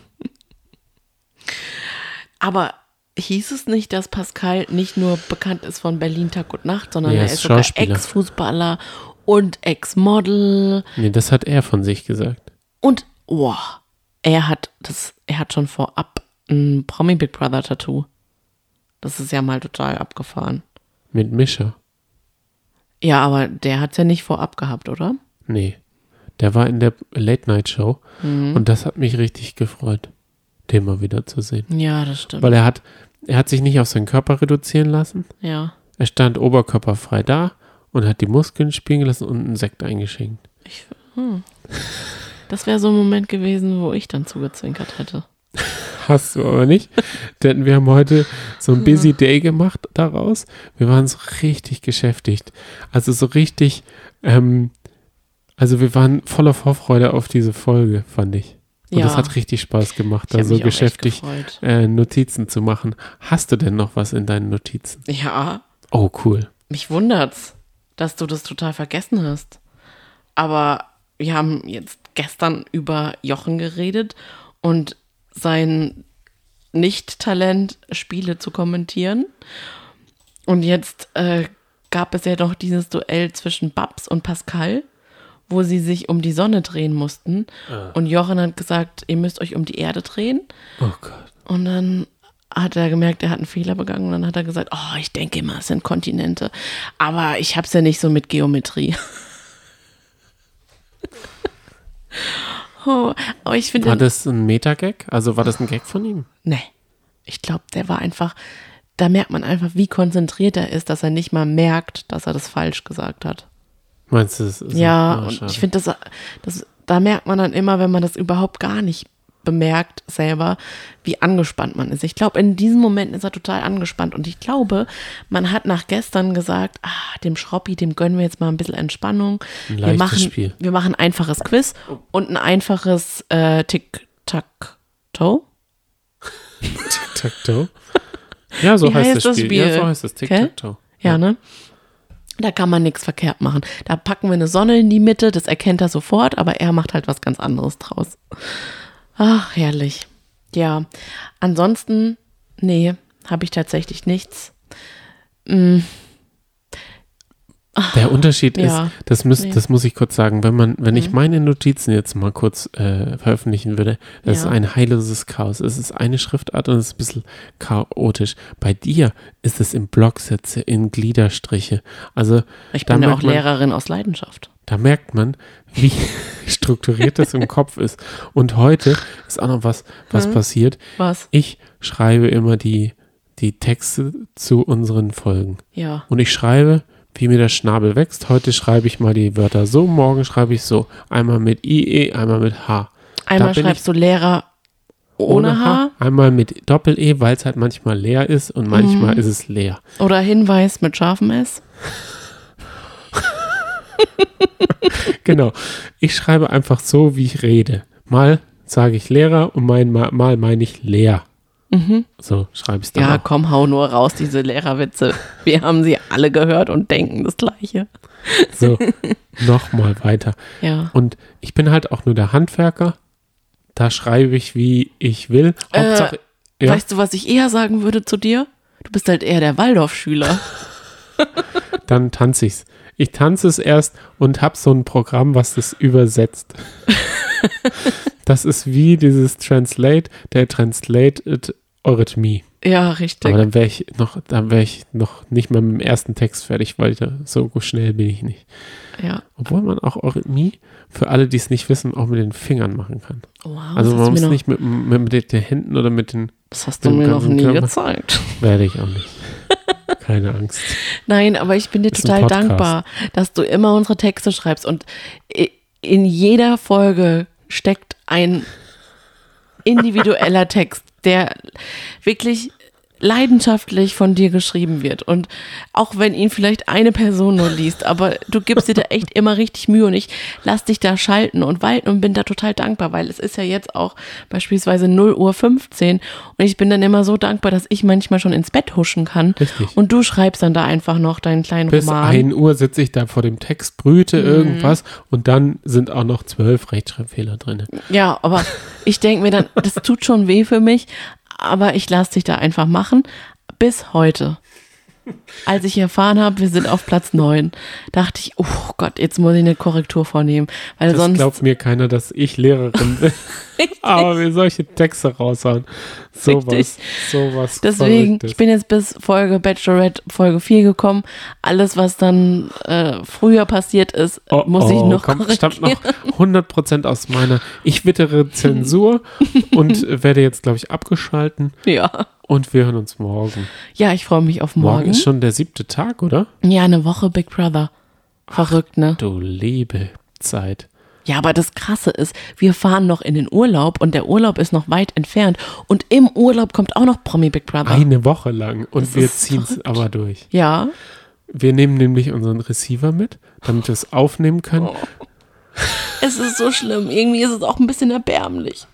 Aber hieß es nicht, dass Pascal nicht nur bekannt ist von Berlin Tag und Nacht, sondern Ja, er ist ist sogar Schauspieler. Ex-Fußballer und Ex-Model Nee, das hat er von sich gesagt. und oh, er hat das, er hat schon vorab ein Promi Big Brother Tattoo. Das ist ja mal total abgefahren. Mit Mischa. Ja, aber der hat's ja nicht vorab gehabt, oder? Nee, der war in der Late-Night-Show und das hat mich richtig gefreut, den mal wieder zu sehen. Ja, das stimmt. Weil er hat, er hat sich nicht auf seinen Körper reduzieren lassen. Ja. Er stand oberkörperfrei da und hat die Muskeln spielen gelassen und einen Sekt eingeschenkt. Ich, hm. Das wäre so ein Moment gewesen, wo ich dann zugezwinkert hätte. Hast du aber nicht, denn wir haben heute so ein Busy Day gemacht daraus. Wir waren so richtig beschäftigt. Also so richtig, ähm, also wir waren voller Vorfreude auf diese Folge, fand ich. Und Ja. das hat richtig Spaß gemacht, Ich da hab so mich auch echt geschäftig gefreut. äh, Notizen zu machen. Hast du denn noch was in deinen Notizen? Ja, Oh, cool. mich wundert's, dass du das total vergessen hast. Aber wir haben jetzt gestern über Jochen geredet und sein Nicht-Talent, Spiele zu kommentieren. Und jetzt äh, gab es ja noch dieses Duell zwischen Babs und Pascal, wo sie sich um die Sonne drehen mussten. Ah. Und Jochen hat gesagt, ihr müsst euch um die Erde drehen. Oh Gott. Und dann hat er gemerkt, er hat einen Fehler begangen. Und dann hat er gesagt, oh, ich denke immer, es sind Kontinente. Aber ich hab's ja nicht so mit Geometrie. oh, aber ich finde, war das ein Meta-Gag? Also war das ein Gag von ihm? Nee. Ich glaube, der war einfach, da merkt man einfach, wie konzentriert er ist, dass er nicht mal merkt, dass er das falsch gesagt hat. Meinst du das? Ist ja, oh, und ich finde, das, das, da merkt man dann immer, wenn man das überhaupt gar nicht bemerkt selber, wie angespannt man ist. Ich glaube, in diesem Moment ist er total angespannt und ich glaube, man hat nach gestern gesagt, ah, dem Schroppi, dem gönnen wir jetzt mal ein bisschen Entspannung. Ein wir leichtes machen, Spiel. Wir machen ein einfaches Quiz und ein einfaches äh, Tic-Tac-Toe. Tic-Tac-Toe? Ja, so Wie heißt, heißt das das Spiel. Spiel? Ja, so heißt das Tic-Tac-Toe. Okay? Ja, ja, ne? Da kann man nichts verkehrt machen. Da packen wir eine Sonne in die Mitte, das erkennt er sofort, aber er macht halt was ganz anderes draus. Ach, herrlich. Ja, ansonsten, nee, habe ich tatsächlich nichts. Mm. Der Unterschied Ja. ist, das, müsst, Nee. das muss ich kurz sagen, wenn man, wenn ich Mhm. meine Notizen jetzt mal kurz äh, veröffentlichen würde, das Ja. ist ein heilloses Chaos. Es ist eine Schriftart und es ist ein bisschen chaotisch. Bei dir ist es in Blocksätze, in Gliederstriche. Also Ich da bin ja merkt auch man- Lehrerin aus Leidenschaft. da merkt man, wie strukturiert das im Kopf ist. Und heute ist auch noch was, was Mhm. passiert. Was? Ich schreibe immer die, die Texte zu unseren Folgen. Ja. Und ich schreibe, wie mir der Schnabel wächst. Heute schreibe ich mal die Wörter so, morgen schreibe ich so. Einmal mit I E, einmal mit H. Einmal bin schreibst du Lehrer ohne H Einmal mit Doppel-E, weil es halt manchmal leer ist und manchmal Mhm. ist es leer. oder Hinweis mit scharfem S. Genau. Ich schreibe einfach so, wie ich rede. Mal sage ich Lehrer und mein, mal, mal meine ich leer. Mhm. So schreibe ich es dann Ja, auch. komm, hau nur raus, diese Lehrerwitze. Wir haben sie alle gehört und denken das Gleiche. So, nochmal weiter. Ja. Und ich bin halt auch nur der Handwerker. Da schreibe ich, wie ich will. Hauptsache, ja, Weißt du, was ich eher sagen würde zu dir? Du bist halt eher der Waldorfschüler. dann tanze ich's. Ich tanze es erst und habe so ein Programm, was das übersetzt. Das ist wie dieses Translate, der Translated Eurythmie. Ja, richtig. Aber dann wäre ich noch, dann wäre ich noch nicht mal mit dem ersten Text fertig, weil da, so schnell bin ich nicht. Ja. Obwohl man auch Eurythmie, für alle, die es nicht wissen, auch mit den Fingern machen kann. Wow, Also das, man hast du muss mir noch, nicht mit, mit, mit den Händen oder mit den, das hast du mit dem mir noch ganzen nie Körper. gezeigt. Werde ich auch nicht. Keine Angst. Nein, aber ich bin dir Das ist ein total Podcast. dankbar, dass du immer unsere Texte schreibst und i- in jeder Folge steckt ein individueller Text, der wirklich leidenschaftlich von dir geschrieben wird. Und auch wenn ihn vielleicht eine Person nur liest, aber du gibst dir da echt immer richtig Mühe und ich lass dich da schalten und walten und bin da total dankbar, weil es ist ja jetzt auch beispielsweise null Uhr fünfzehn und ich bin dann immer so dankbar, dass ich manchmal schon ins Bett huschen kann. Richtig. Und du schreibst dann da einfach noch deinen kleinen Bis Roman. ein Uhr sitze ich da vor dem Text, brüte Mhm. irgendwas und dann sind auch noch zwölf Rechtschreibfehler drin. Ja, aber ich denke mir dann, das tut schon weh für mich, aber ich lasse dich da einfach machen. Bis heute. Als ich erfahren habe, wir sind auf Platz neun, dachte ich, oh Gott, jetzt muss ich eine Korrektur vornehmen. Weil Das sonst. glaubt mir keiner, dass ich Lehrerin bin. Aber wir solche Texte raushauen. Sowas, sowas. Deswegen, Verrücktes. ich bin jetzt bis Folge Bachelorette, Folge vier gekommen. Alles, was dann äh, früher passiert ist, Oh, muss ich oh, noch komm, korrigieren. stammt noch hundert Prozent aus meiner. Ich wittere Zensur und werde jetzt, glaube ich, abgeschalten. Ja. Und wir hören uns morgen. Ja, ich freue mich auf Morgen morgen. ist schon der siebte Tag, oder? Ja, eine Woche Big Brother. Verrückt, ne? Du liebe Zeit. Ja, aber das Krasse ist, wir fahren noch in den Urlaub und der Urlaub ist noch weit entfernt und im Urlaub kommt auch noch Promi Big Brother. Eine Woche lang. Und Das wir ist ziehen es verrückt. aber durch. Ja. Wir nehmen nämlich unseren Receiver mit, damit wir es aufnehmen können. Es ist so schlimm. Irgendwie ist es auch ein bisschen erbärmlich.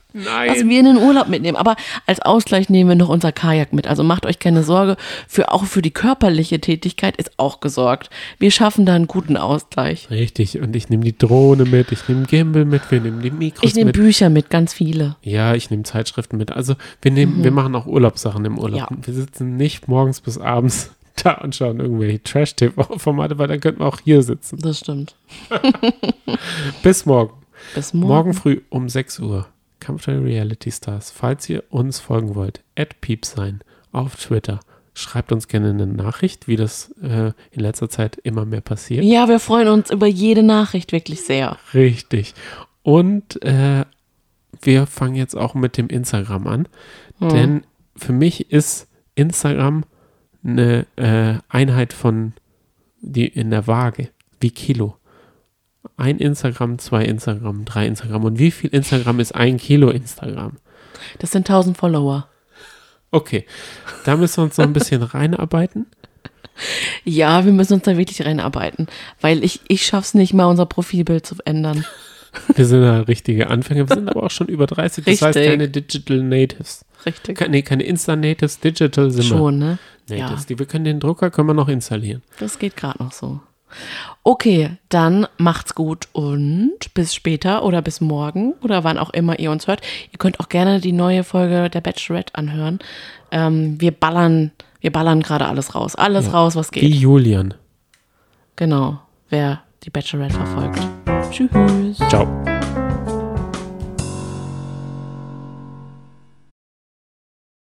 Nein. Was wir in den Urlaub mitnehmen. Aber als Ausgleich nehmen wir noch unser Kajak mit. Also macht euch keine Sorge. Für, auch für die körperliche Tätigkeit ist auch gesorgt. Wir schaffen da einen guten Ausgleich. Richtig. Und ich nehme die Drohne mit, ich nehme Gimbal mit, wir nehmen die Mikros Ich nehme mit. Bücher mit, ganz viele. Ja, ich nehme Zeitschriften mit. Also wir nehmen, Mhm. wir machen auch Urlaubssachen im Urlaub. Ja. Wir sitzen nicht morgens bis abends da und schauen irgendwelche Trash-T V-Formate, weil dann könnten wir auch hier sitzen. Das stimmt. Bis morgen. Bis morgen. Morgen früh um sechs Uhr. Kampfstelle Reality Stars. Falls ihr uns folgen wollt, at piepsein auf Twitter. Schreibt uns gerne eine Nachricht, wie das äh, in letzter Zeit immer mehr passiert. Ja, wir freuen uns über jede Nachricht wirklich sehr. Richtig. Und äh, wir fangen jetzt auch mit dem Instagram an. Hm. Denn für mich ist Instagram eine äh, Einheit von die in der Waage, wie Kilo. Ein Instagram, zwei Instagram, drei Instagram. Und wie viel Instagram ist ein Kilo Instagram? Das sind tausend Follower. Okay, da müssen wir uns noch ein bisschen reinarbeiten. Ja, wir müssen uns da wirklich reinarbeiten. Weil ich, ich schaff's nicht mal, unser Profilbild zu ändern. Wir sind ja richtige Anfänger, wir sind aber auch schon über dreißig, das heißt Richtig. keine Digital Natives. Richtig. Keine, nee, keine Insta-Natives, Digital sind wir. Schon, ne? Natives. Ja. Die, wir können den Drucker können wir noch installieren. Das geht gerade noch so. Okay, dann macht's gut und bis später oder bis morgen oder wann auch immer ihr uns hört. Ihr könnt auch gerne die neue Folge der Bachelorette anhören. Ähm, wir ballern, wir ballern gerade alles raus. Alles Ja. raus, was geht. Wie Julian. Genau, wer die Bachelorette verfolgt. Tschüss. Ciao.